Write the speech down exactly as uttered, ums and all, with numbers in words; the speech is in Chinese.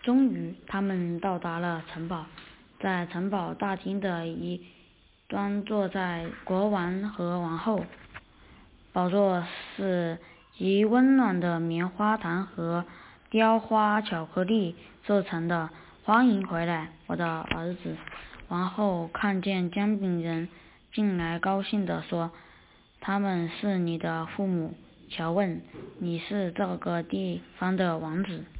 终于，他们到达了城堡。在城堡大厅的一端坐在国王和王后，宝座是极温暖的棉花糖和雕花巧克力做成的。欢迎回来，我的儿子。王后看见姜饼人进来，高兴地说：“他们是你的父母。”乔问：“你是这个地方的王子？”